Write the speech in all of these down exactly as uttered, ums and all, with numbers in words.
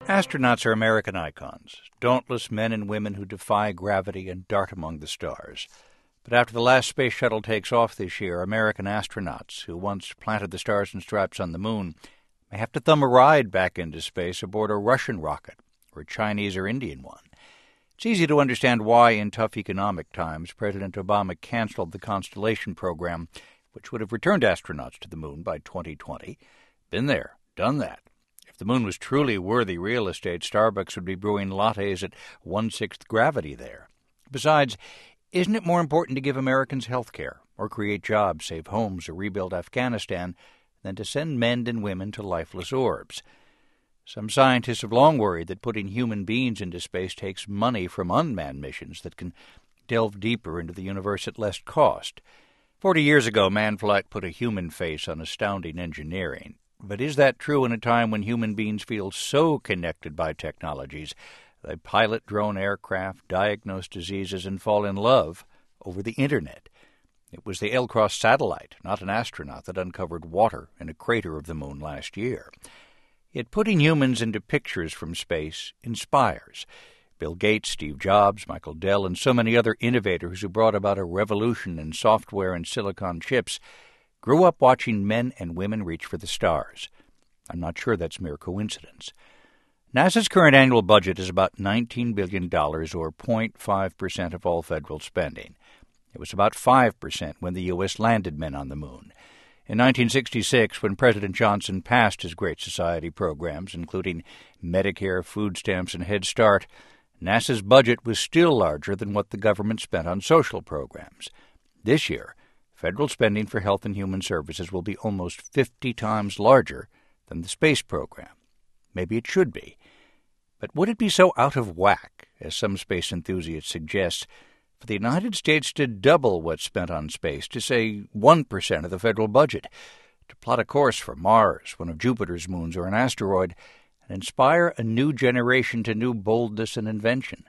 Astronauts are American icons, dauntless men and women who defy gravity and dart among the stars. But after the last space shuttle takes off this year, American astronauts, who once planted the stars and stripes on the moon, may have to thumb a ride back into space aboard a Russian rocket or a Chinese or Indian one. It's easy to understand why, in tough economic times, President Obama canceled the Constellation program, which would have returned astronauts to the moon by twenty twenty. Been there, done that. If the moon was truly worthy real estate, Starbucks would be brewing lattes at one-sixth gravity there. Besides, isn't it more important to give Americans health care, or create jobs, save homes, or rebuild Afghanistan, than to send men and women to lifeless orbs? Some scientists have long worried that putting human beings into space takes money from unmanned missions that can delve deeper into the universe at less cost. Forty years ago, man flight put a human face on astounding engineering. But is that true in a time when human beings feel so connected by technologies they pilot drone aircraft, diagnose diseases, and fall in love over the Internet? It was the L-Cross satellite, not an astronaut, that uncovered water in a crater of the moon last year. Yet putting humans into pictures from space inspires. Bill Gates, Steve Jobs, Michael Dell, and so many other innovators who brought about a revolution in software and silicon chips grew up watching men and women reach for the stars. I'm not sure that's mere coincidence. NASA's current annual budget is about nineteen billion dollars, or zero point five percent of all federal spending. It was about five percent when the U S landed men on the moon. In nineteen sixty-six, when President Johnson passed his Great Society programs, including Medicare, food stamps, and Head Start, NASA's budget was still larger than what the government spent on social programs. This year, federal spending for health and human services will be almost fifty times larger than the space program. Maybe it should be. But would it be so out of whack, as some space enthusiasts suggest, for the United States to double what's spent on space to, say, one percent of the federal budget, to plot a course for Mars, one of Jupiter's moons, or an asteroid, and inspire a new generation to new boldness and invention?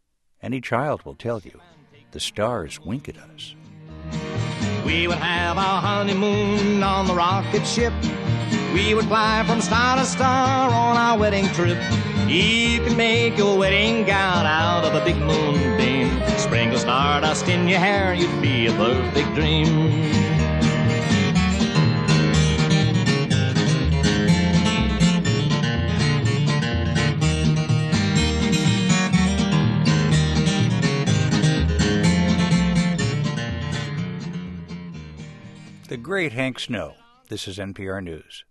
Any child will tell you, the stars wink at us. We would have our honeymoon on the rocket ship. We would fly from star to star on our wedding trip. You can make your wedding gown out of a big moonbeam. Sprinkle stardust in your hair, you'd be a perfect dream. The great Hank Snow. This is N P R News.